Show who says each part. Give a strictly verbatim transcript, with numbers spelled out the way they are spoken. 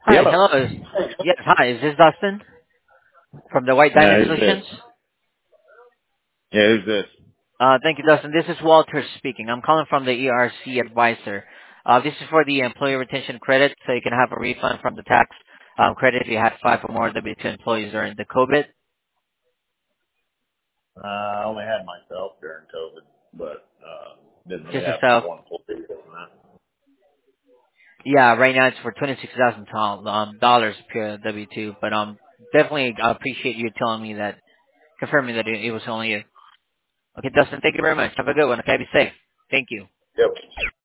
Speaker 1: Hi,
Speaker 2: Yellow.
Speaker 1: hello. Is- Yes, hi. Is this Dustin from the White
Speaker 2: Yeah,
Speaker 1: Diamond
Speaker 2: who's this?
Speaker 1: Solutions?
Speaker 2: Yeah, who's this?
Speaker 1: Uh, thank you, Dustin. This is Walter speaking. I'm calling from the E R C advisor. Uh, this is for the employee retention credit, so you can have a refund from the tax um, credit if you had five or more W two employees during the COVID.
Speaker 2: Uh, I only had myself during COVID, but uh, didn't really
Speaker 1: Just
Speaker 2: have
Speaker 1: yourself.
Speaker 2: one employee doing that.
Speaker 1: Yeah, right now it's for twenty-six thousand um, dollars per W two, but um, definitely I appreciate you telling me that, confirming that it, it was only you. Okay, Dustin, thank you very much. Have a good one. Okay, be safe. Thank you.
Speaker 2: Yep.